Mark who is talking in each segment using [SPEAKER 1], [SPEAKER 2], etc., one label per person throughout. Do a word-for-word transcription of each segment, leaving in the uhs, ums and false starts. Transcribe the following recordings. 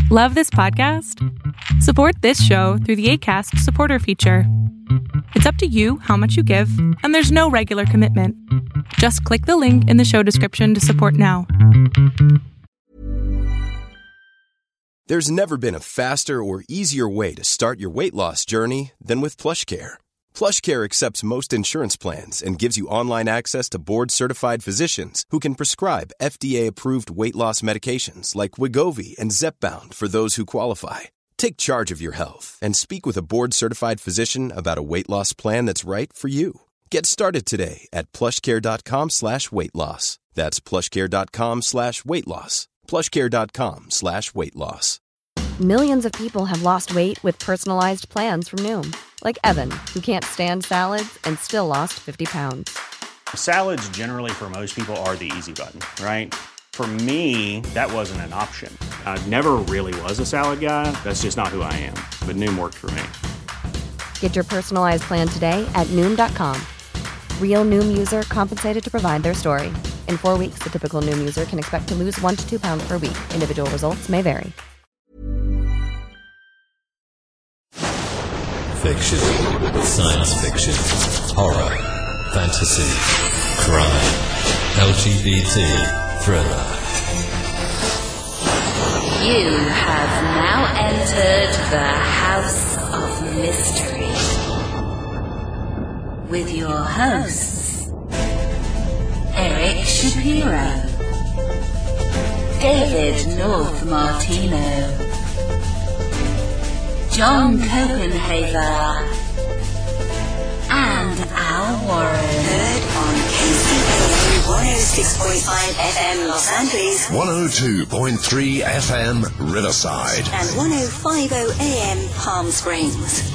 [SPEAKER 1] Love this podcast? Support this show through the Acast supporter feature. It's up to you how much you give, and there's no regular commitment. Just click the link in the show description to support now.
[SPEAKER 2] There's never been a faster or easier way to start your weight loss journey than with PlushCare. PlushCare accepts most insurance plans and gives you online access to board-certified physicians who can prescribe F D A-approved weight loss medications like Wegovy and Zepbound for those who qualify. Take charge of your health and speak with a board-certified physician about a weight loss plan that's right for you. Get started today at plushcare.com slash weight loss. That's plushcare.com slash weight loss. plushcare.com slash weight loss.
[SPEAKER 3] Millions of people have lost weight with personalized plans from Noom. Like Evan, who can't stand salads and still lost fifty pounds.
[SPEAKER 4] Salads generally for most people are the easy button, right? For me, that wasn't an option. I never really was a salad guy. That's just not who I am. But Noom worked for me.
[SPEAKER 3] Get your personalized plan today at Noom dot com. Real Noom user compensated to provide their story. In four weeks, the typical Noom user can expect to lose one to two pounds per week. Individual results may vary.
[SPEAKER 5] Fiction, science fiction, horror, fantasy, crime, L G B T, thriller.
[SPEAKER 6] You have now entered the House of Mystery with your hosts, Eric Shapiro, David North Martino, John Copenhaver, and Al Warren.
[SPEAKER 7] Heard on K C P one oh six point five F M Los Angeles,
[SPEAKER 5] one oh two point three F M Riverside,
[SPEAKER 7] and ten fifty A M Palm Springs.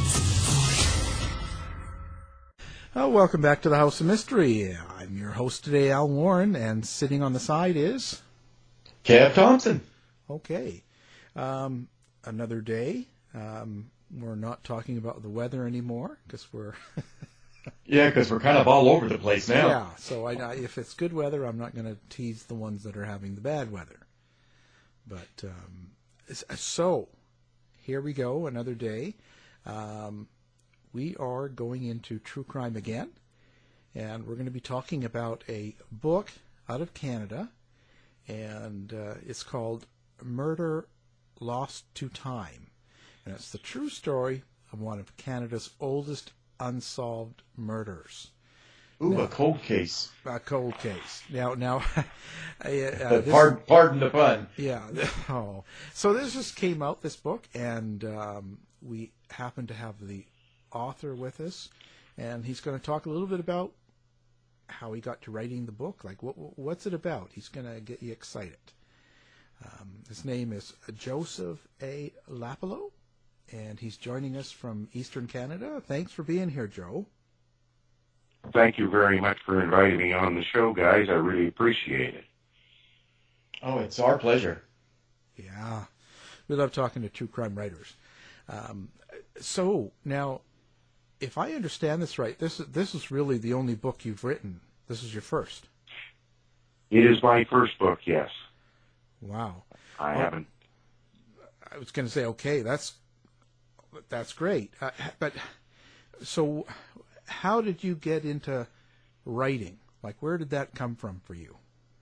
[SPEAKER 8] Oh, welcome back to the House of Mystery. I'm your host today, Al Warren, and sitting on the side is...
[SPEAKER 9] Kev Thompson.
[SPEAKER 8] Okay. Um, another day. Um, we're not talking about the weather anymore because we're
[SPEAKER 9] yeah, because we're kind of all over the place now.
[SPEAKER 8] Yeah, so I, I, if it's good weather, I'm not going to tease the ones that are having the bad weather. But um, so here we go, another day. Um, we are going into true crime again, and we're going to be talking about a book out of Canada, and uh, it's called Murder Lost to Time. And it's the true story of one of Canada's oldest unsolved murders.
[SPEAKER 9] Ooh,
[SPEAKER 8] now,
[SPEAKER 9] a cold case.
[SPEAKER 8] A cold case. Now, now, uh,
[SPEAKER 9] this, pardon, pardon the pun.
[SPEAKER 8] Yeah. Oh, so this just came out, this book, and um, we happen to have the author with us, and he's going to talk a little bit about how he got to writing the book. Like, what, what's it about? He's going to get you excited. Um, his name is Joseph A. Lapillo, and he's joining us from Eastern Canada. Thanks for being here, Joe.
[SPEAKER 10] Thank you very much for inviting me on the show, guys. I really appreciate it.
[SPEAKER 9] Oh, it's our pleasure.
[SPEAKER 8] Yeah. We love talking to true crime writers. Um, so, now, if I understand this right, this, this is really the only book you've written. This is your first.
[SPEAKER 10] It is my first book, yes.
[SPEAKER 8] Wow.
[SPEAKER 10] I
[SPEAKER 8] well,
[SPEAKER 10] haven't.
[SPEAKER 8] I was going to say, okay, that's that's great. Uh, but so how did you get into writing? Like, where did that come from for you?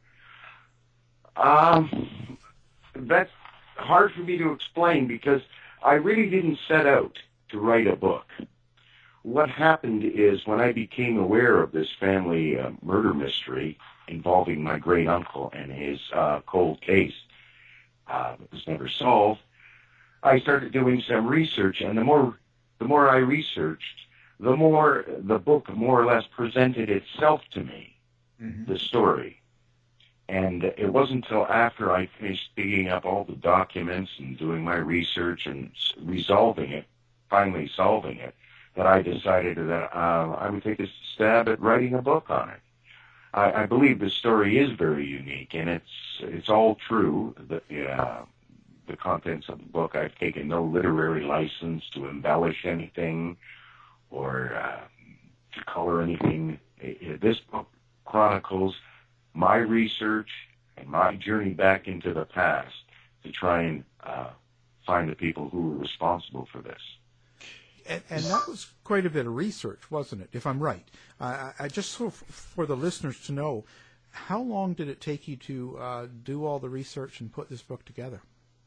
[SPEAKER 10] Um, that's hard for me to explain because I really didn't set out to write a book. What happened is when I became aware of this family uh, murder mystery involving my great uncle and his uh, cold case uh, that was never solved, I started doing some research, and the more the more I researched, the more the book more or less presented itself to me, mm-hmm. the story. And it wasn't until after I finished digging up all the documents and doing my research and resolving it, finally solving it, that I decided that uh, I would take a stab at writing a book on it. I, I believe the story is very unique, and it's it's all true. The, uh, the contents of the book, I've taken no literary license to embellish anything or uh, to color anything. It, it, this book chronicles my research and my journey back into the past to try and uh, find the people who were responsible for this.
[SPEAKER 8] And, and that was quite a bit of research, wasn't it, if I'm right? I, I just so f- for the listeners to know, how long did it take you to uh, do all the research and put this book together?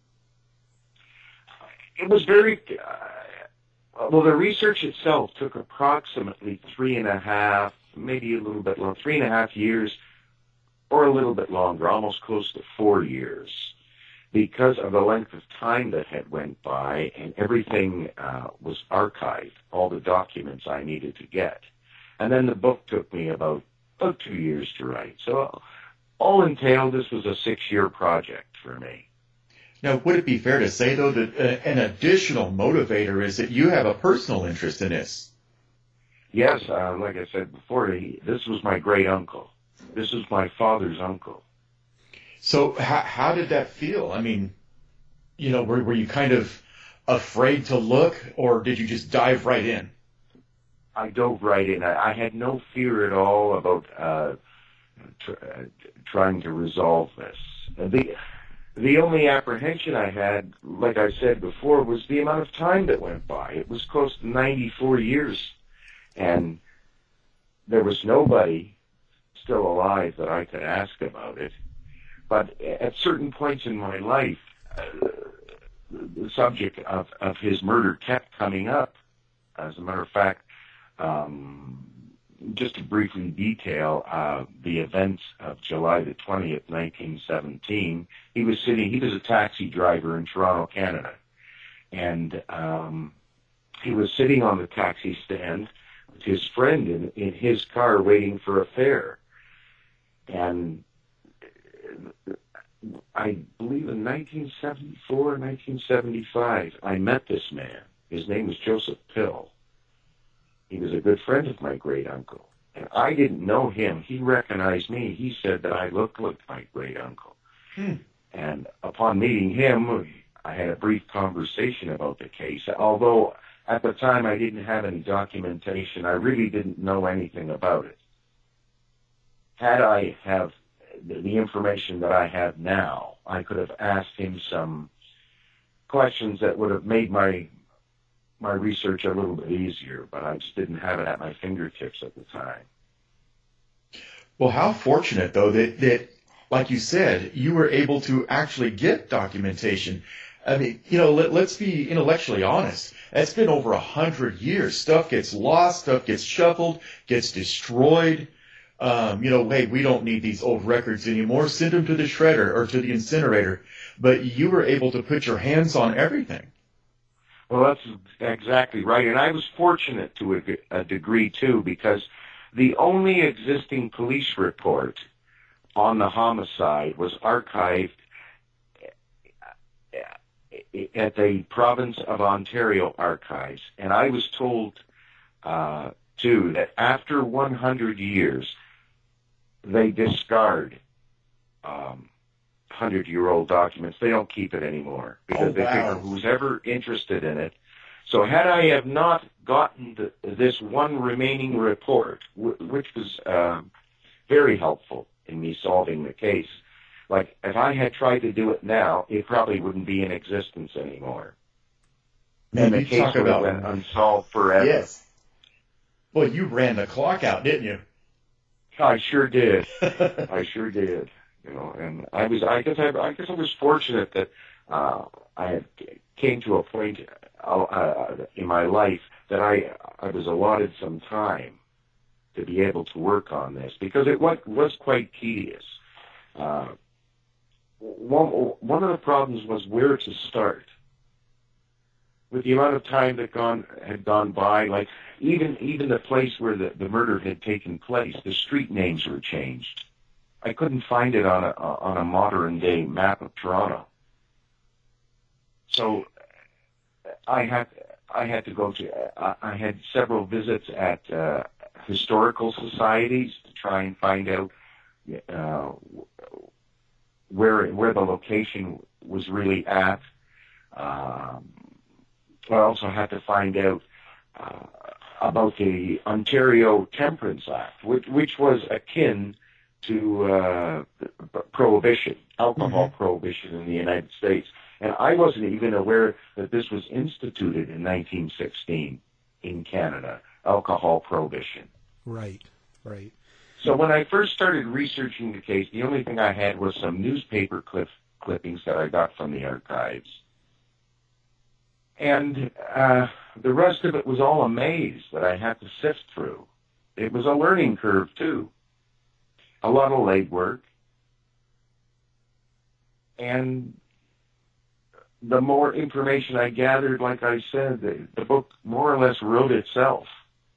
[SPEAKER 10] It was very, uh, well, the research itself took approximately three and a half, maybe a little bit longer, three and a half years, or a little bit longer, almost close to four years. Because of the length of time that had went by and everything uh, was archived, all the documents I needed to get. And then the book took me about, about two years to write. So all entailed, this was a six-year project for me.
[SPEAKER 9] Now, would it be fair to say, though, that uh, an additional motivator is that you have a personal interest in this?
[SPEAKER 10] Yes, uh, like I said before, he, this was my great-uncle. This was my father's uncle.
[SPEAKER 9] So how, how did that feel? I mean, you know, were, were you kind of afraid to look, or did you just dive right in?
[SPEAKER 10] I dove right in. I, I had no fear at all about uh, tr- uh, trying to resolve this. The, the only apprehension I had, like I said before, was the amount of time that went by. It was close to ninety-four years, and there was nobody still alive that I could ask about it. But at certain points in my life, uh, the subject of, of his murder kept coming up. As a matter of fact, um, just to briefly detail uh, the events of July the twentieth, nineteen seventeen, he was sitting, he was a taxi driver in Toronto, Canada. And um, he was sitting on the taxi stand with his friend in, in his car waiting for a fare. And I believe in nineteen seventy-four, nineteen seventy-five, I met this man. His name was Joseph Pill. He was a good friend of my great-uncle. And I didn't know him. He recognized me. He said that I looked like my great-uncle. Hmm. And upon meeting him, I had a brief conversation about the case. Although at the time I didn't have any documentation, I really didn't know anything about it. Had I have the information that I have now, I could have asked him some questions that would have made my my research a little bit easier, but I just didn't have it at my fingertips at the time.
[SPEAKER 9] Well, how fortunate, though, that, that, like you said, you were able to actually get documentation. I mean, you know, let, let's be intellectually honest. It's been over a hundred years. Stuff gets lost, stuff gets shuffled, gets destroyed. Um, you know, hey, we don't need these old records anymore. Send them to the shredder or to the incinerator. But you were able to put your hands on everything.
[SPEAKER 10] Well, that's exactly right. And I was fortunate to a, a degree, too, because the only existing police report on the homicide was archived at the Province of Ontario Archives. And I was told, uh, too, that after one hundred years, they discard um, hundred-year-old documents. They don't keep it anymore because oh, they wow. figure who's ever interested in it. So had I have not gotten the, this one remaining report, w- which was uh, very helpful in me solving the case, like if I had tried to do it now, it probably wouldn't be in existence anymore.
[SPEAKER 9] Man,
[SPEAKER 10] and the
[SPEAKER 9] you
[SPEAKER 10] case
[SPEAKER 9] talk
[SPEAKER 10] would
[SPEAKER 9] about
[SPEAKER 10] have been unsolved forever.
[SPEAKER 9] Yes. Well, you ran the clock out, didn't you?
[SPEAKER 10] I sure did. I sure did. You know, and I was, I guess I, I guess I was fortunate that uh, I had came to a point uh, in my life that I, I was allotted some time to be able to work on this because it was, was quite tedious. Uh, one, one of the problems was where to start. With the amount of time that gone had gone by, like even even the place where the, the murder had taken place, the street names were changed. I couldn't find it on a on a modern day map of Toronto. So I had I had to go to I had several visits at uh, historical societies to try and find out uh, where where the location was really at. Um, I also had to find out uh, about the Ontario Temperance Act, which, which was akin to uh, prohibition, alcohol mm-hmm. prohibition in the United States. And I wasn't even aware that this was instituted in nineteen sixteen in Canada, alcohol prohibition.
[SPEAKER 8] Right, right.
[SPEAKER 10] So when I first started researching the case, the only thing I had was some newspaper clip, clippings that I got from the archives. And uh, the rest of it was all a maze that I had to sift through. It was a learning curve, too. A lot of legwork. And the more information I gathered, like I said, the, the book more or less wrote itself.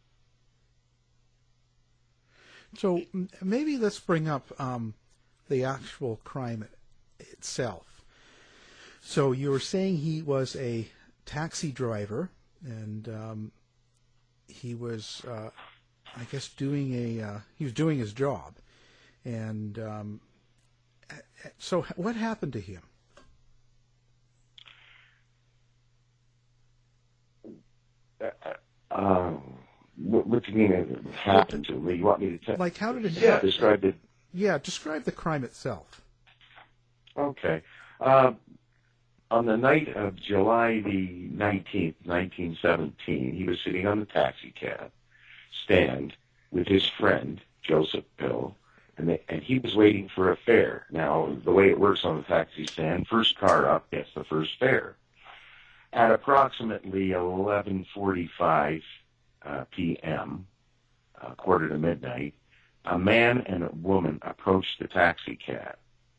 [SPEAKER 8] So maybe let's bring up um, the actual crime itself. So you were saying he was a taxi driver, and um, he was, uh, I guess, doing a uh, he was doing his job. And um, so, what happened to him?
[SPEAKER 10] Uh, what, what do you mean it happened to me? You want me to tell?
[SPEAKER 8] Like, how did it
[SPEAKER 10] yeah,
[SPEAKER 8] happen?
[SPEAKER 10] describe it.
[SPEAKER 8] Yeah, describe the crime itself.
[SPEAKER 10] Okay. Uh, on the night of July the nineteenth, nineteen seventeen, he was sitting on the taxi cab stand with his friend, Joseph Pill, and, they, and he was waiting for a fare. Now, the way it works on the taxi stand, first car up gets the first fare. At approximately eleven forty-five uh, p m, uh, quarter to midnight, a man and a woman approached the taxi cab.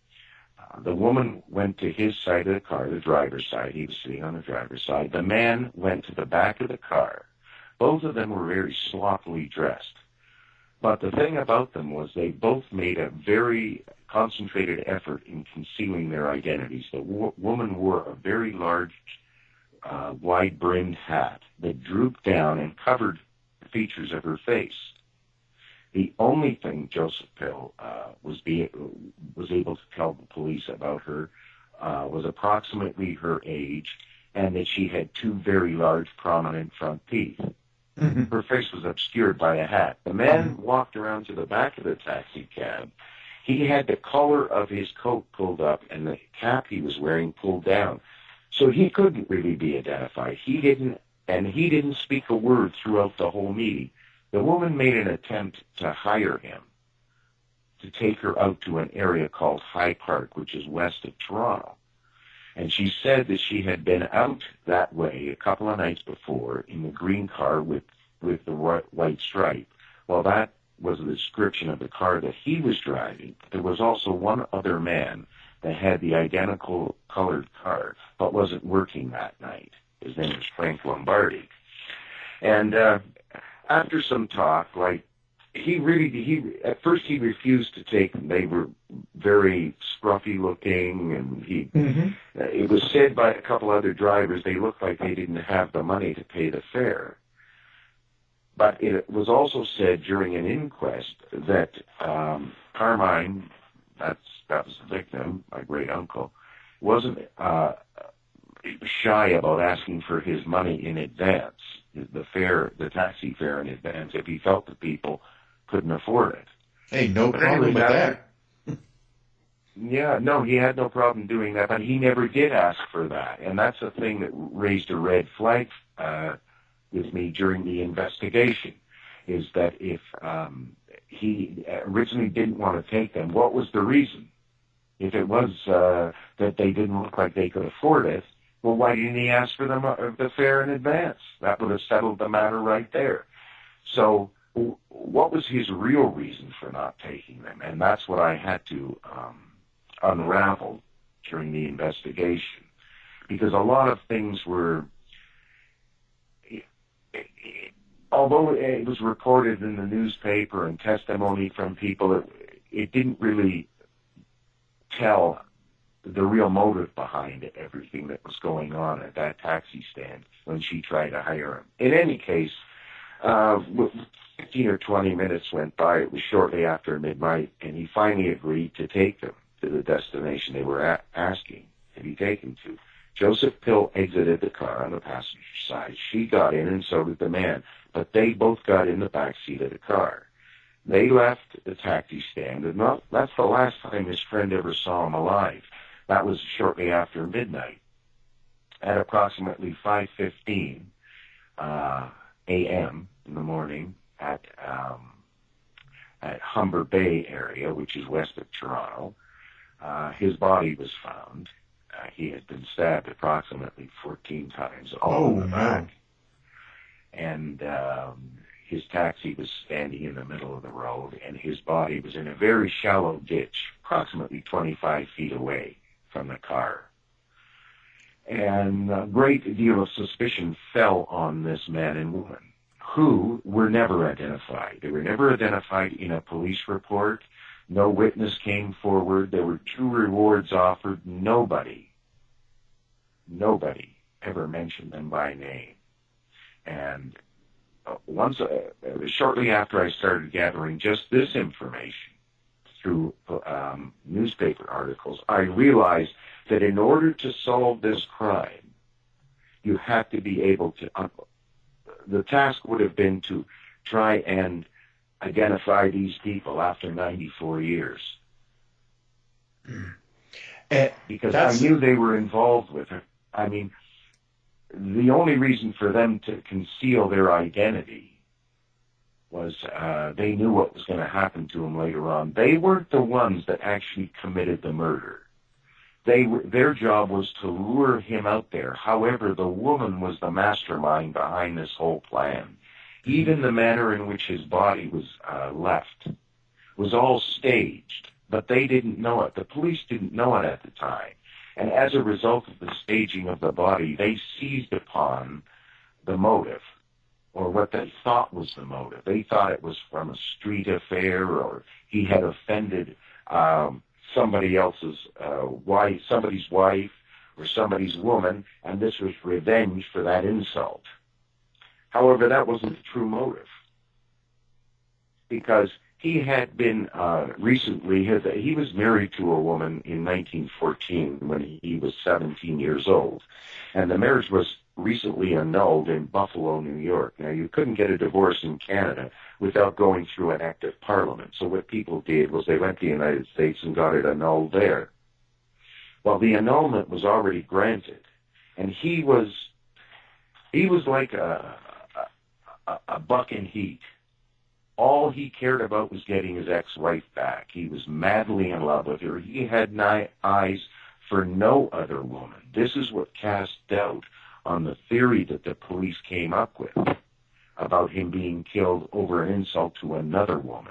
[SPEAKER 10] Uh, the woman went to his side of the car, the driver's side. He was sitting on the driver's side. The man went to the back of the car. Both of them were very sloppily dressed. But the thing about them was they both made a very concentrated effort in concealing their identities. The wo- woman wore a very large, uh, wide-brimmed hat that drooped down and covered the features of her face. The only thing Joseph Pill uh, was, be- was able to tell the police about her uh, was approximately her age and that she had two very large, prominent front teeth. Mm-hmm. Her face was obscured by a hat. The man mm-hmm. walked around to the back of the taxi cab. He had the collar of his coat pulled up and the cap he was wearing pulled down. So he couldn't really be identified. He didn't, and he didn't speak a word throughout the whole meeting. The woman made an attempt to hire him to take her out to an area called High Park, which is west of Toronto. And she said that she had been out that way a couple of nights before in the green car with, with the white stripe. Well, that was the description of the car that he was driving. There was also one other man that had the identical colored car, but wasn't working that night. His name was Frank Lombardi. And uh, after some talk, like, he really, he at first he refused to take them. They were very scruffy looking, and he. Mm-hmm. Uh, it was said by a couple other drivers they looked like they didn't have the money to pay the fare. But it was also said during an inquest that um, Carmine, that's that was the victim, my great uncle, wasn't uh, shy about asking for his money in advance, the fare, the taxi fare in advance, if he felt the people couldn't afford it.
[SPEAKER 9] Hey, no but problem with that.
[SPEAKER 10] Yeah, no, he had no problem doing that, but he never did ask for that. And that's the thing that raised a red flag uh, with me during the investigation, is that if um, he originally didn't want to take them, what was the reason? If it was uh, that they didn't look like they could afford it, well, why didn't he ask for them, uh, the fare in advance? That would have settled the matter right there. So what was his real reason for not taking them? And that's what I had to um, unravel during the investigation, because a lot of things were, although it was reported in the newspaper and testimony from people, it, it didn't really tell the real motive behind everything that was going on at that taxi stand when she tried to hire him. In any case, uh, fifteen or twenty minutes went by. It was shortly after midnight, and he finally agreed to take them to the destination they were a- asking to be taken to. Joseph Pill exited the car on the passenger side. She got in, and so did the man, but they both got in the back seat of the car. They left the taxi stand, and not, that's the last time his friend ever saw him alive. That was shortly after midnight. at approximately five fifteen uh, a m in the morning at um, at Humber Bay area, which is west of Toronto. Uh, his body was found. Uh, he had been stabbed approximately fourteen times, all
[SPEAKER 9] Oh,
[SPEAKER 10] in the
[SPEAKER 9] no.
[SPEAKER 10] back. And um, his taxi was standing in the middle of the road, and his body was in a very shallow ditch, approximately twenty-five feet away from the car. And a great deal of suspicion fell on this man and woman, who were never identified. They were never identified in a police report. No witness came forward. There were two rewards offered. Nobody, nobody ever mentioned them by name. And uh, once, uh, shortly after I started gathering just this information through um, newspaper articles, I realized that in order to solve this crime, you have to be able to, uh, the task would have been to try and identify these people after ninety-four years.
[SPEAKER 9] And
[SPEAKER 10] because
[SPEAKER 9] that's-
[SPEAKER 10] I knew they were involved with it. I mean, the only reason for them to conceal their identity was uh, they knew what was going to happen to them later on. They weren't the ones that actually committed the murder. They were, their job was to lure him out there. However, the woman was the mastermind behind this whole plan. Even the manner in which his body was uh, left was all staged, but they didn't know it. The police didn't know it at the time. And as a result of the staging of the body, they seized upon the motive, or what they thought was the motive. They thought it was from a street affair, or he had offended um, somebody else's uh, wife, somebody's wife, or somebody's woman, and this was revenge for that insult. However, that wasn't the true motive, because he had been uh, recently, his, he was married to a woman in nineteen fourteen when he was seventeen years old, and the marriage was recently annulled in Buffalo, New York. Now, you couldn't get a divorce in Canada without going through an act of parliament, so what people did was they went to the United States and got it annulled there. Well, the annulment was already granted, and he was, he was like a, a, a buck in heat. All he cared about was getting his ex-wife back. He was madly in love with her. He had ni- eyes for no other woman. This is what cast doubt on the theory that the police came up with about him being killed over an insult to another woman.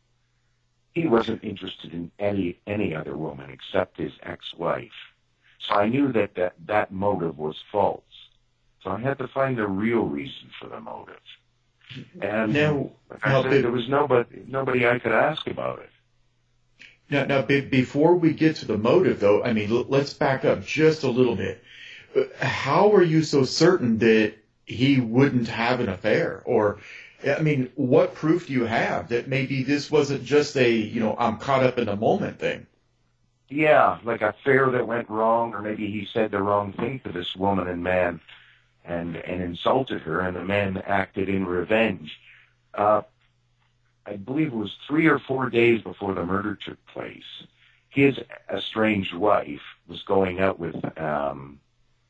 [SPEAKER 10] He wasn't interested in any any other woman except his ex-wife. So I knew that that, that motive was false. So I had to find the real reason for the motive. And
[SPEAKER 9] Now,
[SPEAKER 10] like I
[SPEAKER 9] now,
[SPEAKER 10] said,
[SPEAKER 9] be-
[SPEAKER 10] there was nobody, nobody I could ask about it.
[SPEAKER 9] Now, now be, before we get to the motive, though, I mean, l- let's back up just a little bit. Uh, How are you so certain that he wouldn't have an affair? Or, I mean, what proof do you have that maybe this wasn't just a, you know, I'm caught up in the moment thing?
[SPEAKER 10] Yeah, like a affair that went wrong, or maybe he said the wrong thing to this woman and man and, and insulted her, and the man acted in revenge. Uh, I believe it was three or four days before the murder took place. His estranged wife was going out with um,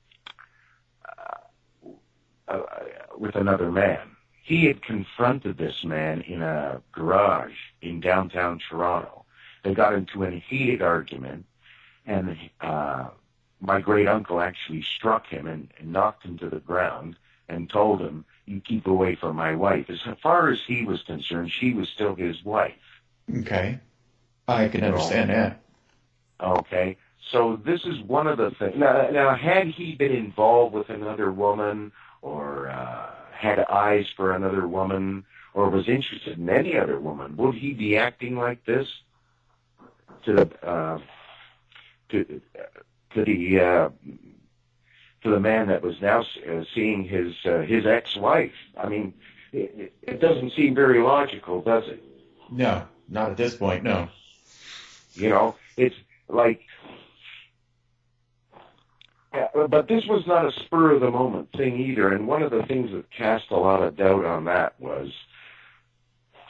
[SPEAKER 10] uh, uh, with another man. He had confronted this man in a garage in downtown Toronto. They got into a heated argument, and uh, my great uncle actually struck him and, and knocked him to the ground and told him, "You keep away from my wife." As far as he was concerned, she was still his wife.
[SPEAKER 9] Okay. I can understand that.
[SPEAKER 10] Okay. So this is one of the things. Now, now had he been involved with another woman, or uh, had eyes for another woman, or was interested in any other woman, would he be acting like this to the uh, to to the uh, to the man that was now uh, seeing his uh, his ex-wife? I mean, it, it doesn't seem very logical, does it?
[SPEAKER 9] No, not at this point, no.
[SPEAKER 10] You know, it's like, yeah, but this was not a spur of the moment thing either. And one of the things that cast a lot of doubt on that was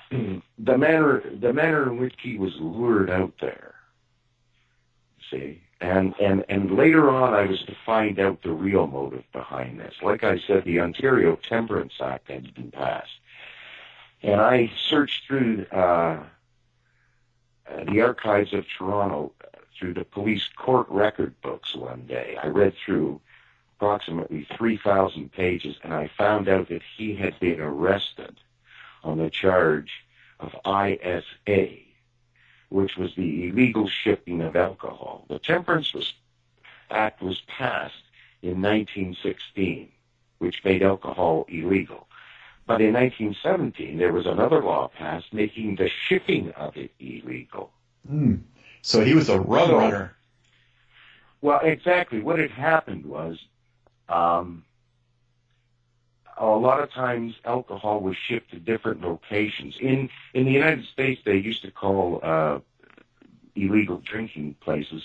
[SPEAKER 10] the manner, the manner in which he was lured out there. See, And, and, and later on, I was to find out the real motive behind this. Like I said, the Ontario Temperance Act had been passed. And I searched through uh, the archives of Toronto, through the police court record books one day. I read through approximately three thousand pages, and I found out that he had been arrested on the charge of I S A, which was the illegal shipping of alcohol. The Temperance was, Act was passed in nineteen sixteen, which made alcohol illegal. But in nineteen seventeen, there was another law passed making the shipping of it illegal.
[SPEAKER 9] Mm. So he was a rum runner.
[SPEAKER 10] Well, exactly. What had happened was, um, a lot of times alcohol was shipped to different locations. In in the United States, they used to call uh, illegal drinking places.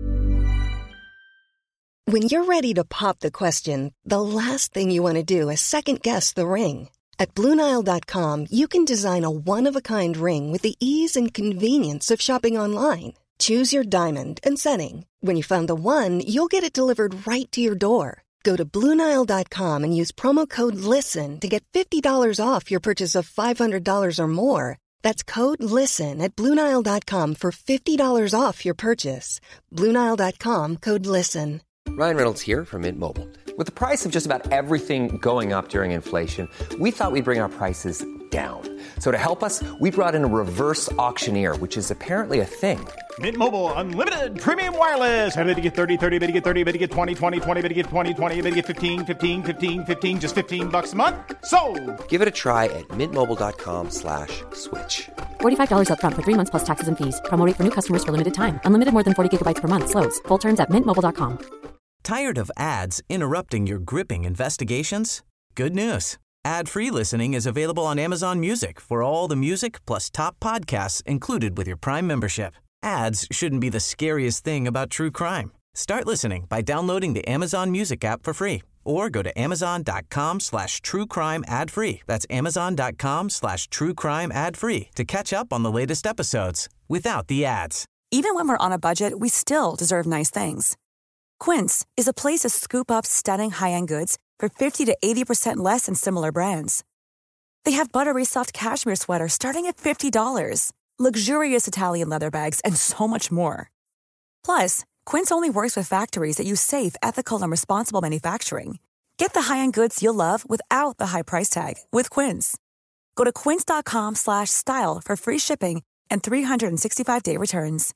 [SPEAKER 11] When you're ready to pop the question, the last thing you want to do is second-guess the ring. At Blue Nile dot com, you can design a one-of-a-kind ring with the ease and convenience of shopping online. Choose your diamond and setting. When you find the one, you'll get it delivered right to your door. Go to Blue Nile dot com and use promo code LISTEN to get fifty dollars off your purchase of five hundred dollars or more. That's code LISTEN at Blue Nile dot com for fifty dollars off your purchase. Blue Nile dot com, code LISTEN.
[SPEAKER 12] Ryan Reynolds here from Mint Mobile. With the price of just about everything going up during inflation, we thought we'd bring our prices down. So to help us, we brought in a reverse auctioneer, which is apparently a thing.
[SPEAKER 13] Mint Mobile Unlimited Premium Wireless. How to get thirty, thirty, how to get thirty, how to get twenty, twenty, twenty, how to get twenty, twenty, how to get fifteen, fifteen, fifteen, fifteen, just fifteen bucks a month? Sold!
[SPEAKER 12] Give it a try at mintmobile.com slash switch.
[SPEAKER 14] forty-five dollars up front for three months plus taxes and fees. Promo rate for new customers for limited time. Unlimited more than forty gigabytes per month. Slows full terms at mint mobile dot com.
[SPEAKER 15] Tired of ads interrupting your gripping investigations? Good news. Ad-free listening is available on Amazon Music for all the music plus top podcasts included with your Prime membership. Ads shouldn't be the scariest thing about true crime. Start listening by downloading the Amazon Music app for free or go to amazon.com slash true crime ad free. That's amazon.com slash true crime ad free to catch up on the latest episodes without the ads.
[SPEAKER 16] Even when we're on a budget, we still deserve nice things. Quince is a place to scoop up stunning high-end goods for fifty to eighty percent less than similar brands. They have buttery soft cashmere sweaters starting at fifty dollars, luxurious Italian leather bags, and so much more. Plus, Quince only works with factories that use safe, ethical, and responsible manufacturing. Get the high-end goods you'll love without the high price tag with Quince. Go to quince.com slash style for free shipping and three sixty-five day returns.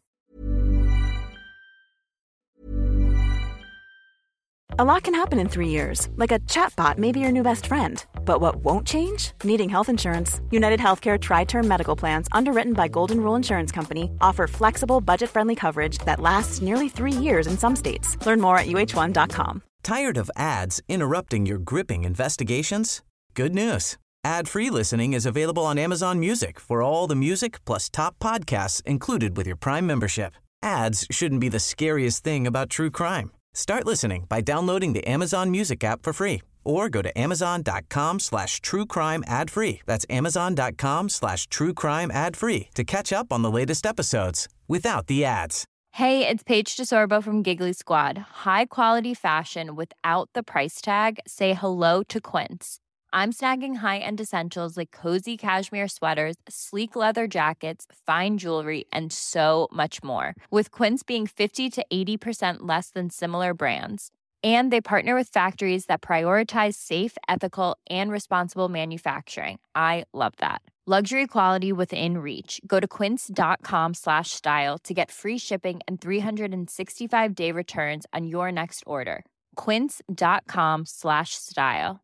[SPEAKER 17] A lot can happen in three years, like a chatbot may be your new best friend. But what won't change? Needing health insurance. United Healthcare Tri-Term Medical Plans, underwritten by Golden Rule Insurance Company, offer flexible, budget-friendly coverage that lasts nearly three years in some states. Learn more at U H one dot com.
[SPEAKER 15] Tired of ads interrupting your gripping investigations? Good news. Ad-free listening is available on Amazon Music for all the music plus top podcasts included with your Prime membership. Ads shouldn't be the scariest thing about true crime. Start listening by downloading the Amazon Music app for free or go to amazon.com slash true crime ad free. That's amazon.com slash true crime ad free to catch up on the latest episodes without the ads.
[SPEAKER 18] Hey, it's Paige DeSorbo from Giggly Squad. High quality fashion without the price tag. Say hello to Quince. I'm snagging high-end essentials like cozy cashmere sweaters, sleek leather jackets, fine jewelry, and so much more. With Quince being fifty to eighty percent less than similar brands. And they partner with factories that prioritize safe, ethical, and responsible manufacturing. I love that. Luxury quality within reach. Go to quince.com slash style to get free shipping and three sixty-five day returns on your next order. Quince.com slash style.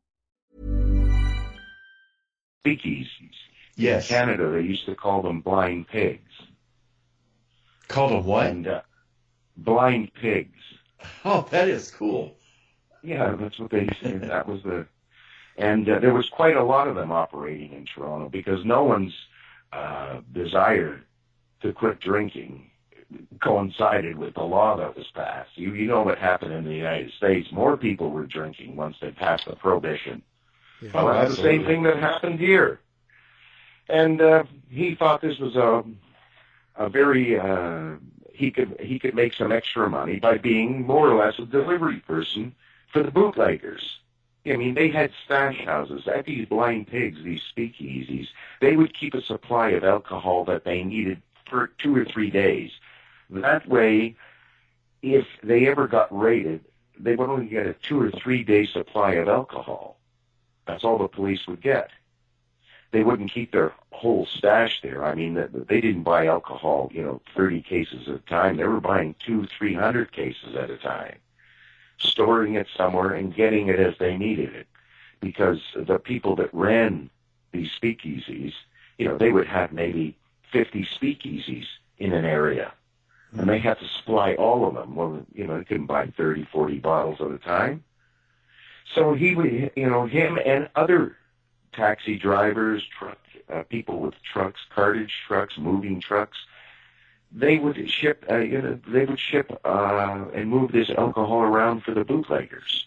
[SPEAKER 10] Speakeasies.
[SPEAKER 9] Yes.
[SPEAKER 10] In Canada, they used to call them blind pigs.
[SPEAKER 9] Called them what?
[SPEAKER 10] And, uh, blind pigs.
[SPEAKER 9] Oh, that is cool.
[SPEAKER 10] Yeah, that's what they used to. That was the, and uh, there was quite a lot of them operating in Toronto because no one's uh, desire to quit drinking coincided with the law that was passed. You, you know what happened in the United States. More people were drinking once they passed the prohibition. Yeah, well, that's the same thing that happened here. And uh, he thought this was a, a very, uh, he could he could make some extra money by being more or less a delivery person for the bootleggers. I mean, they had stash houses at these blind pigs, these speakeasies. They would keep a supply of alcohol that they needed for two or three days. That way, if they ever got raided, they would only get a two or three day supply of alcohol. That's all the police would get. They wouldn't keep their whole stash there. I mean, they didn't buy alcohol, you know, thirty cases at a time. They were buying two, three hundred cases at a time, storing it somewhere and getting it as they needed it. Because the people that ran these speakeasies, you know, they would have maybe fifty speakeasies in an area. And they had to supply all of them. Well, you know, they couldn't buy thirty, forty bottles at a time. So he would, you know, him and other taxi drivers, truck, uh, people with trucks, cartage trucks, moving trucks, they would ship, uh, you know, they would ship uh, and move this alcohol around for the bootleggers.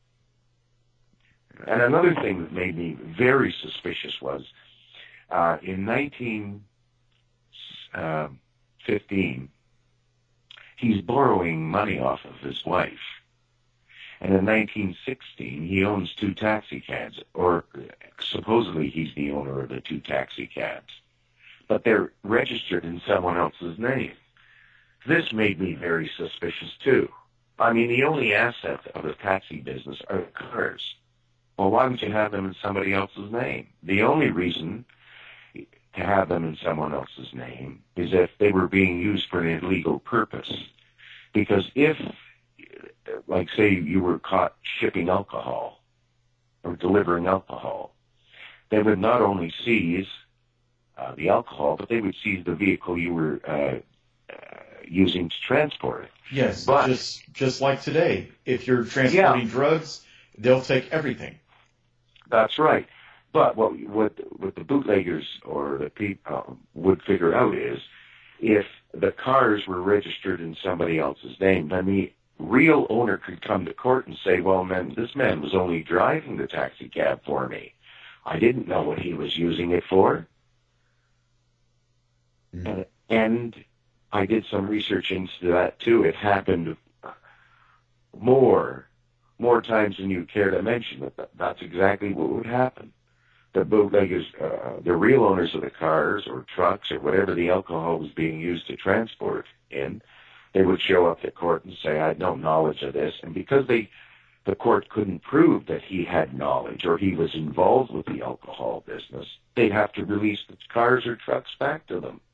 [SPEAKER 10] And another thing that made me very suspicious was uh, in nineteen fifteen, he's borrowing money off of his wife. And in nineteen sixteen, he owns two taxi cabs, or supposedly he's the owner of the two taxi cabs. But they're registered in someone else's name. This made me very suspicious, too. I mean, the only asset of the taxi business are the cars. Well, why would you have them in somebody else's name? The only reason to have them in someone else's name is if they were being used for an illegal purpose. Because if, like, say you were caught shipping alcohol or delivering alcohol, they would not only seize uh, the alcohol, but they would seize the vehicle you were uh, uh, using to transport it.
[SPEAKER 9] Yes,
[SPEAKER 10] but,
[SPEAKER 9] just just like today. If you're transporting
[SPEAKER 10] yeah.
[SPEAKER 9] drugs, they'll take everything.
[SPEAKER 10] That's right. But what what, what the bootleggers or the people uh, would figure out is, if the cars were registered in somebody else's name, then the real owner could come to court and say, well, man, this man was only driving the taxi cab for me. I didn't know what he was using it for. Mm-hmm. Uh, and I did some research into that, too. It happened more, more times than you care to mention. But that's exactly what would happen. The bootleggers, uh, the real owners of the cars or trucks or whatever the alcohol was being used to transport in, they would show up at court and say, I had no knowledge of this. And because they, the court couldn't prove that he had knowledge or he was involved with the alcohol business, they'd have to release the cars or trucks back to them.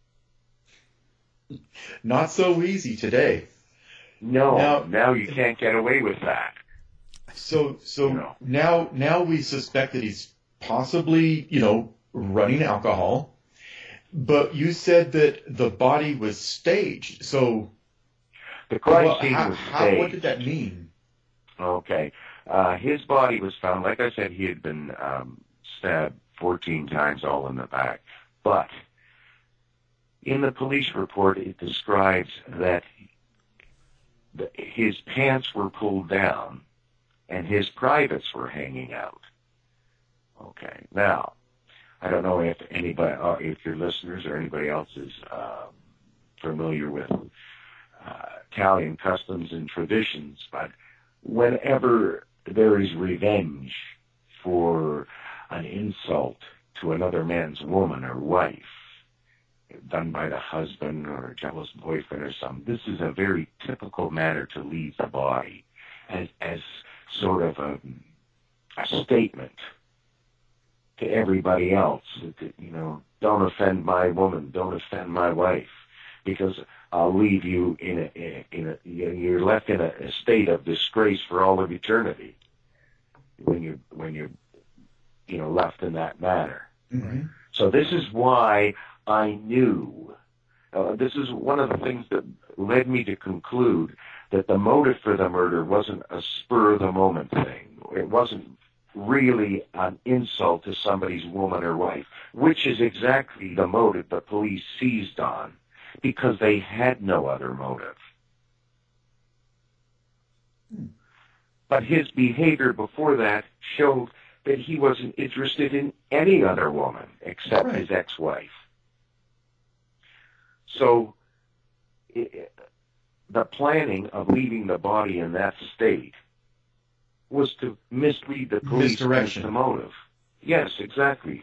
[SPEAKER 9] Not so easy today.
[SPEAKER 10] No,
[SPEAKER 9] now,
[SPEAKER 10] now you can't get away with that.
[SPEAKER 9] So, so
[SPEAKER 10] you know.
[SPEAKER 9] now, now we suspect that he's possibly, you know, running alcohol. But you said that the body was staged. So,
[SPEAKER 10] the crime
[SPEAKER 9] well,
[SPEAKER 10] scene
[SPEAKER 9] how,
[SPEAKER 10] was
[SPEAKER 9] how,
[SPEAKER 10] staged.
[SPEAKER 9] what did that mean?
[SPEAKER 10] Okay, uh, his body was found. Like I said, he had been um, stabbed fourteen times, all in the back. But in the police report, it describes that the, his pants were pulled down and his privates were hanging out. Okay, now, I don't know if anybody, uh, if your listeners or anybody else is uh, familiar with uh, Italian customs and traditions, but whenever there is revenge for an insult to another man's woman or wife, done by the husband or a jealous boyfriend or something, this is a very typical manner to leave the body as, as sort of a, a statement to everybody else. That, you know, don't offend my woman, don't offend my wife, because I'll leave you in a, in a, you're left in a, a state of disgrace for all of eternity when you when you're, you know, left in that manner.
[SPEAKER 9] Mm-hmm.
[SPEAKER 10] So this is why I knew, uh, this is one of the things that led me to conclude that the motive for the murder wasn't a spur-of-the-moment thing. It wasn't really an insult to somebody's woman or wife, which is exactly the motive the police seized on, because they had no other motive. Hmm. But his behavior before that showed that he wasn't interested in any other woman except
[SPEAKER 9] right.
[SPEAKER 10] his ex-wife. So it, the planning of leaving the body in that state was to mislead the police as
[SPEAKER 9] Misdirection.
[SPEAKER 10] to motive. Yes, exactly.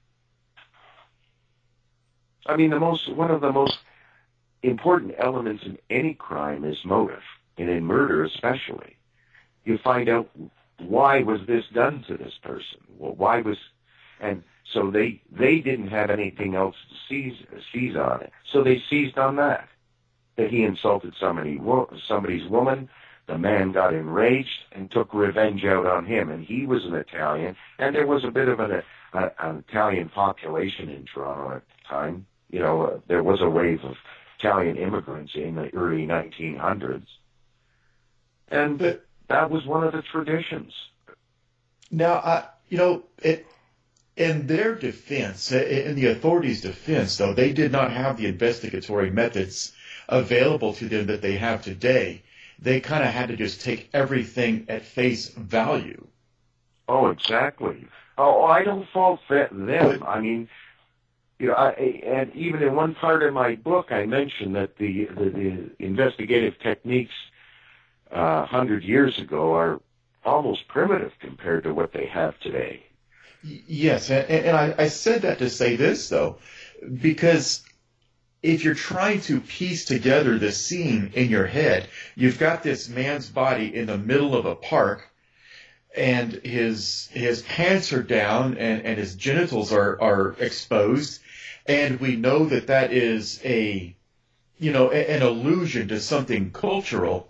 [SPEAKER 10] I mean, the most one of the most important elements in any crime is motive, and in murder especially. You find out why was this done to this person. Well, why was, and so they they didn't have anything else to seize seize on it, so they seized on that. That he insulted somebody, wo- somebody's woman. The man got enraged and took revenge out on him, and he was an Italian, and there was a bit of an, a, an Italian population in Toronto at the time. You know, uh, there was a wave of Italian immigrants in the early nineteen hundreds, and
[SPEAKER 9] but,
[SPEAKER 10] that was one of the traditions.
[SPEAKER 9] Now, uh, you know, it, in their defense, in the authorities' defense, though, they did not have the investigatory methods available to them that they have today. They kind of had to just take everything at face value.
[SPEAKER 10] Oh, exactly. Oh, I don't fault them. But, I mean, you know, I, and even in one part of my book, I mentioned that the the, the investigative techniques a uh, hundred years ago are almost primitive compared to what they have today.
[SPEAKER 9] Yes, and, and I, I said that to say this, though, because if you're trying to piece together the scene in your head, you've got this man's body in the middle of a park, and his his pants are down, and, and his genitals are, are exposed, and we know that that is a, you know, a, an allusion to something cultural.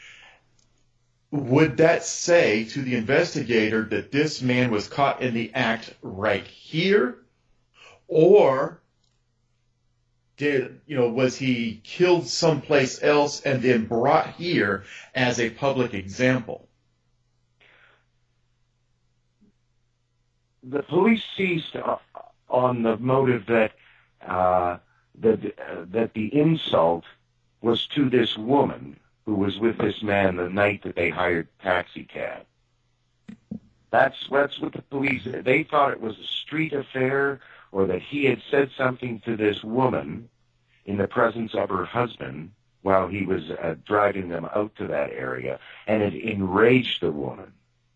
[SPEAKER 9] Would that say to the investigator that this man was caught in the act right here, or did, you know, was he killed someplace else and then brought here as a public example?
[SPEAKER 10] The police seized uh, on the motive that uh, that uh, that the insult was to this woman who was with this man the night that they hired taxi cab. That's that's what the police, they thought it was a street affair, or that he had said something to this woman in the presence of her husband while he was uh, driving them out to that area, and it enraged the woman.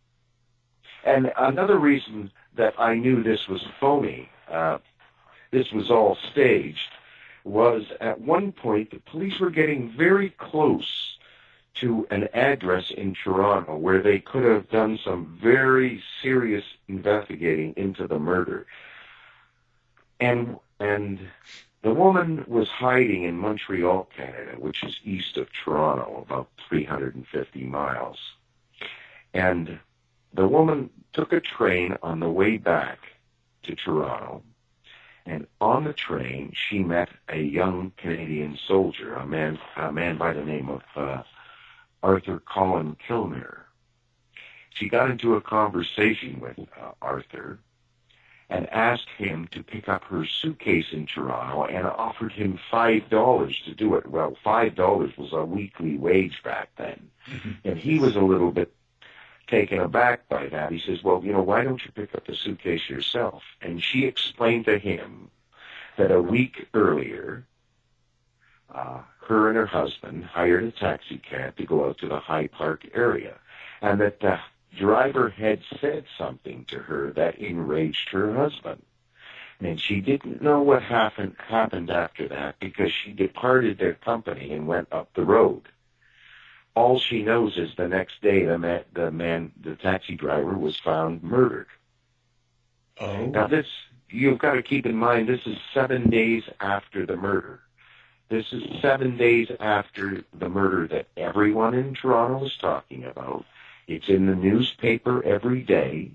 [SPEAKER 10] And another reason that I knew this was phony, uh, this was all staged, was at one point the police were getting very close to an address in Toronto where they could have done some very serious investigating into the murder. And and the woman was hiding in Montreal, Canada, which is east of Toronto, about three hundred fifty miles. And the woman took a train on the way back to Toronto, and on the train she met a young Canadian soldier, a man, a man by the name of uh, Arthur Colin Kilmer. She got into a conversation with uh, Arthur and asked him to pick up her suitcase in Toronto and offered him five dollars to do it. Well, five dollars was a weekly wage back then. Mm-hmm. And he was a little bit taken aback by that. He says, well, you know, why don't you pick up the suitcase yourself? And she explained to him that a week earlier, uh, her and her husband hired a taxi cab to go out to the High Park area, and that the driver had said something to her that enraged her husband. And she didn't know what happened, happened after that because she departed their company and went up the road. All she knows is the next day the man, the man, the taxi driver was found murdered.
[SPEAKER 9] Oh.
[SPEAKER 10] Now this, you've got to keep in mind, this is seven days after the murder. This is seven days after the murder that everyone in Toronto is talking about. It's in the newspaper every day.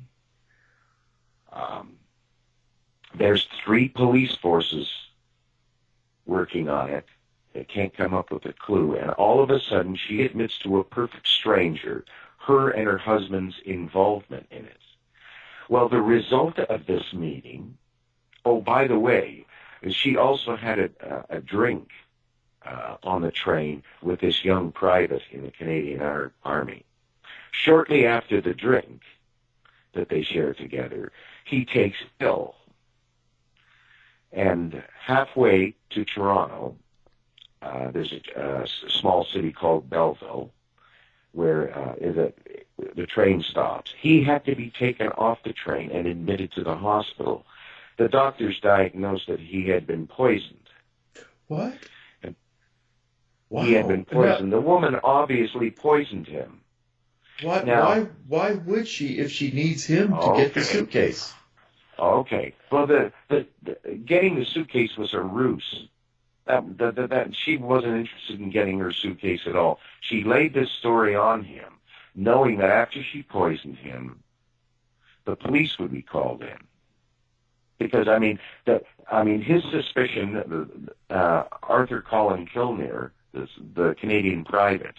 [SPEAKER 10] Um, there's three police forces working on it. They can't come up with a clue. And all of a sudden, she admits to a perfect stranger her and her husband's involvement in it. Well, the result of this meeting, oh, by the way, she also had a, a drink uh, on the train with this young private in the Canadian Ar- Army. Shortly after the drink that they share together, he takes ill. And halfway to Toronto, uh, there's a, a small city called Belleville where uh, the, the train stops. He had to be taken off the train and admitted to the hospital. The doctors diagnosed that he had been poisoned.
[SPEAKER 9] What?
[SPEAKER 10] And
[SPEAKER 9] Wow.
[SPEAKER 10] He had been poisoned. The woman obviously poisoned him.
[SPEAKER 9] Why,
[SPEAKER 10] Now-
[SPEAKER 9] why, why would she if she needs him to
[SPEAKER 10] Okay.
[SPEAKER 9] get the suitcase?
[SPEAKER 10] Okay. Well, the, the, the getting the suitcase was a ruse. That, that, that, that she wasn't interested in getting her suitcase at all. She laid this story on him, knowing that after she poisoned him, the police would be called in. Because I mean, the, I mean, his suspicion, uh, Arthur Colin Kilner, the, the Canadian private,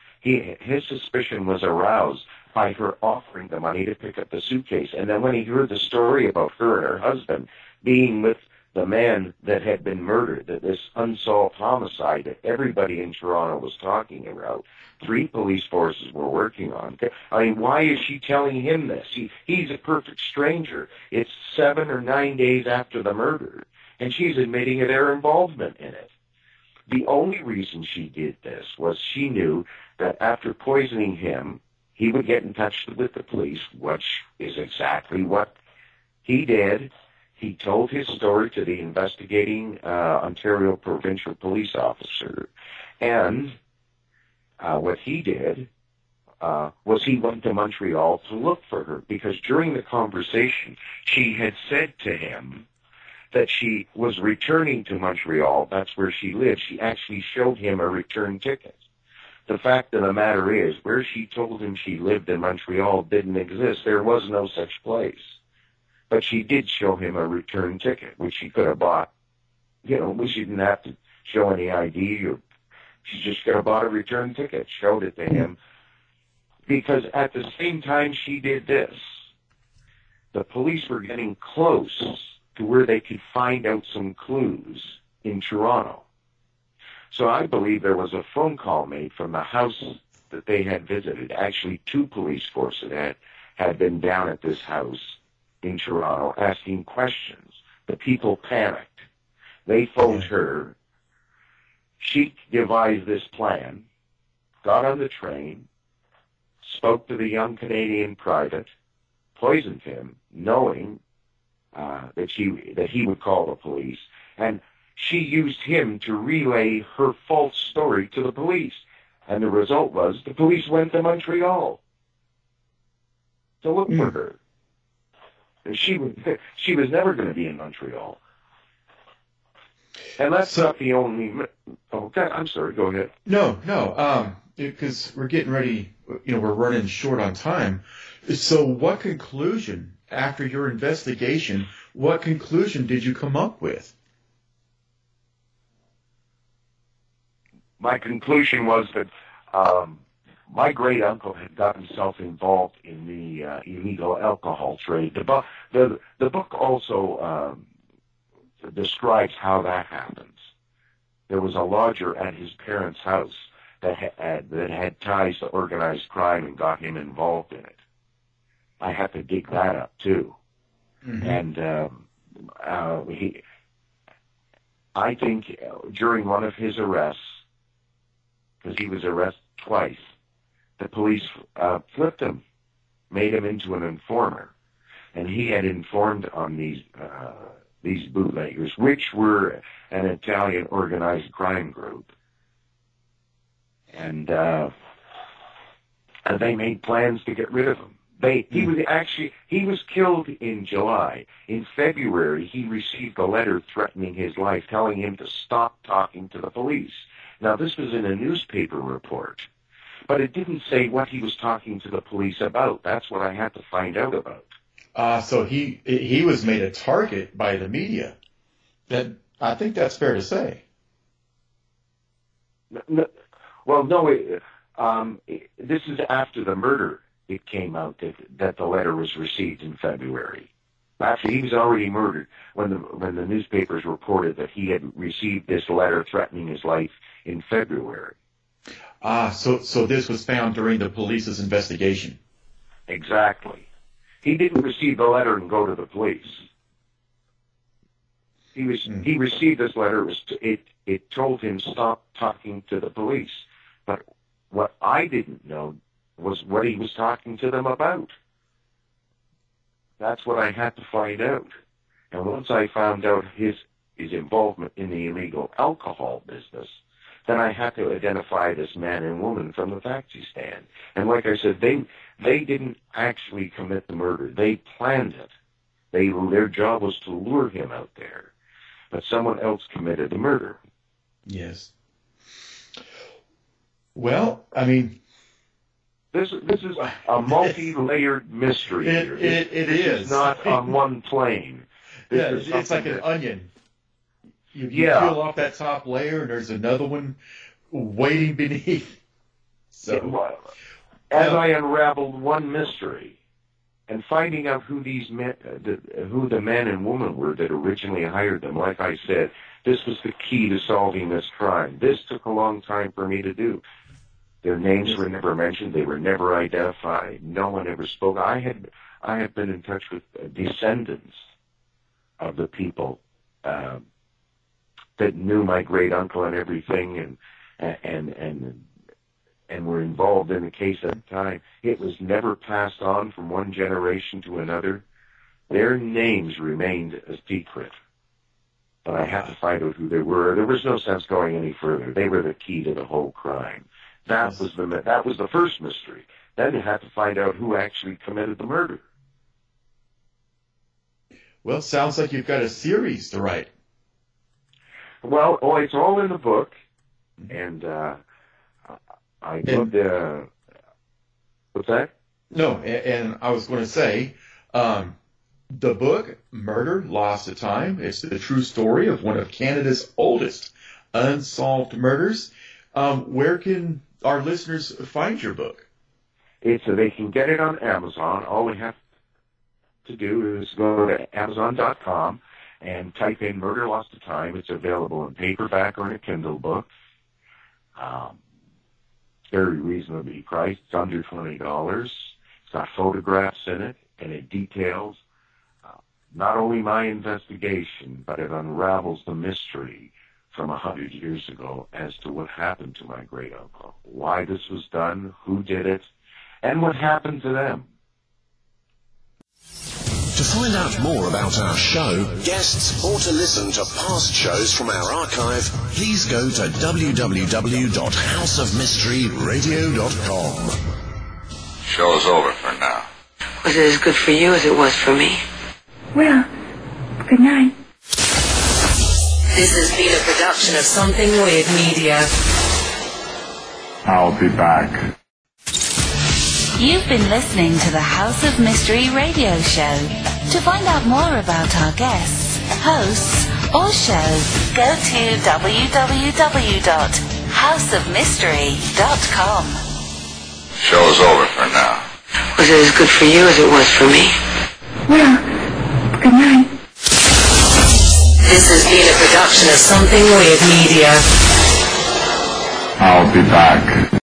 [SPEAKER 10] he his suspicion was aroused by her offering the money to pick up the suitcase. And then when he heard the story about her and her husband being with the man that had been murdered, that this unsolved homicide that everybody in Toronto was talking about, three police forces were working on. I mean, why is she telling him this? He, he's a perfect stranger. It's seven or nine days after the murder, and she's admitting to their involvement in it. The only reason she did this was she knew that after poisoning him, he would get in touch with the police, which is exactly what he did. He told his story to the investigating uh, Ontario provincial police officer, and uh, what he did uh, was he went to Montreal to look for her, because during the conversation, she had said to him that she was returning to Montreal. That's where she lived. She actually showed him a return ticket. The fact of the matter is, where she told him she lived in Montreal didn't exist. There was no such place. But she did show him a return ticket, which she could have bought. You know, she didn't have to show any I D, or she just could have bought a return ticket, showed it to him. Because at the same time she did this, the police were getting close to where they could find out some clues in Toronto. So I believe there was a phone call made from the house that they had visited. Actually, two police forces had, had been down at this house in Toronto asking questions. The people panicked. They phoned her. She devised this plan, got on the train, spoke to the young Canadian private, poisoned him, knowing uh, that she that he would call the police, and she used him to relay her false story to the police. And the result was the police went to Montreal to look mm. for her. She was, she was never going to be in Montreal. And that's so, not the only... Okay, I'm sorry, go ahead.
[SPEAKER 9] No, no, um, because we're getting ready, you know, we're running short on time. So what conclusion, after your investigation, what conclusion did you come up with?
[SPEAKER 10] My conclusion was that um, my great uncle had got himself involved in the uh, illegal alcohol trade. The, bu- the, the book also um, describes how that happens. There was a lodger at his parents' house that had, that had ties to organized crime and got him involved in it. I had to dig that up too. Mm-hmm. And um, uh, he, I think during one of his arrests, because he was arrested twice, the police uh, flipped him, made him into an informer, and he had informed on these uh, these bootleggers, which were an Italian organized crime group, and uh, and they made plans to get rid of him. They he was actually he was killed in July. In February, he received a letter threatening his life, telling him to stop talking to the police. Now, this was in a newspaper report, but it didn't say what he was talking to the police about. That's what I had to find out about.
[SPEAKER 9] Uh, so he he was made a target by the media. That I think that's fair to say.
[SPEAKER 10] No, well, no, it, um, it, this is after the murder. It came out that, that the letter was received in February. Actually, he was already murdered when the when the newspapers reported that he had received this letter threatening his life in February.
[SPEAKER 9] Ah, so so this was found during the police's investigation.
[SPEAKER 10] Exactly. He didn't receive the letter and go to the police. He was he received this letter. It, was, it it told him stop talking to the police. But what I didn't know was what he was talking to them about. That's what I had to find out. And once I found out his his involvement in the illegal alcohol business, then I had to identify this man and woman from the taxi stand. And like I said, they they didn't actually commit the murder. They planned it. They their job was to lure him out there. But someone else committed the murder.
[SPEAKER 9] Yes. Well, I mean,
[SPEAKER 10] this this is a multi-layered mystery.
[SPEAKER 9] It,
[SPEAKER 10] here.
[SPEAKER 9] it, it
[SPEAKER 10] this
[SPEAKER 9] is.
[SPEAKER 10] is not on one plane. This
[SPEAKER 9] Yeah,
[SPEAKER 10] is
[SPEAKER 9] it's like an
[SPEAKER 10] that,
[SPEAKER 9] onion. You, you
[SPEAKER 10] Yeah.
[SPEAKER 9] peel off that top layer, and there's another one waiting beneath. So,
[SPEAKER 10] as
[SPEAKER 9] now-
[SPEAKER 10] I unraveled one mystery, and finding out who these men, uh, the, who the man and woman were that originally hired them, like I said, this was the key to solving this crime. This took a long time for me to do. Their names were never mentioned. They were never identified. No one ever spoke. I had I had been in touch with uh, descendants of the people uh, that knew my great uncle and everything, and and and and were involved in the case at the time. It was never passed on from one generation to another. Their names remained a secret. But I had to find out who they were. There was no sense going any further. They were the key to the whole crime. That was the that was the first mystery. Then you had to find out who actually committed the murder.
[SPEAKER 9] well, sounds like you've got a series to write.
[SPEAKER 10] Well, oh, it's all in the book, and uh, I loved. Uh, what's that?
[SPEAKER 9] No, and, and I was going to say, um, the book, Murder, Lost to Time, it's the true story of one of Canada's oldest unsolved murders. Um, where can our listeners find your book?
[SPEAKER 10] It's uh, they can get it on Amazon. All they have to do is go to amazon dot com and type in Murder, Lost to Time. It's available in paperback or in a Kindle book. Um, very reasonably priced. It's under twenty dollars. It's got photographs in it, and it details uh, not only my investigation, but it unravels the mystery from a hundred years ago as to what happened to my great uncle, why this was done, who did it, and what happened to them.
[SPEAKER 5] To find out more about our show, guests, or to listen to past shows from our archive, please go to w w w dot house of mystery radio dot com.
[SPEAKER 19] Show's over for now.
[SPEAKER 7] Was it as good for you as it was for me?
[SPEAKER 6] Well, good night.
[SPEAKER 7] This has been a production of Something Weird Media.
[SPEAKER 19] I'll be back.
[SPEAKER 6] You've been listening to the House of Mystery radio show. To find out more about our guests, hosts, or shows, go to w w w dot house of mystery dot com.
[SPEAKER 19] Show's over for now.
[SPEAKER 7] Was it as good for you as it was for me?
[SPEAKER 6] Well, good night.
[SPEAKER 7] This has been a production of Something Weird Media.
[SPEAKER 19] I'll be back.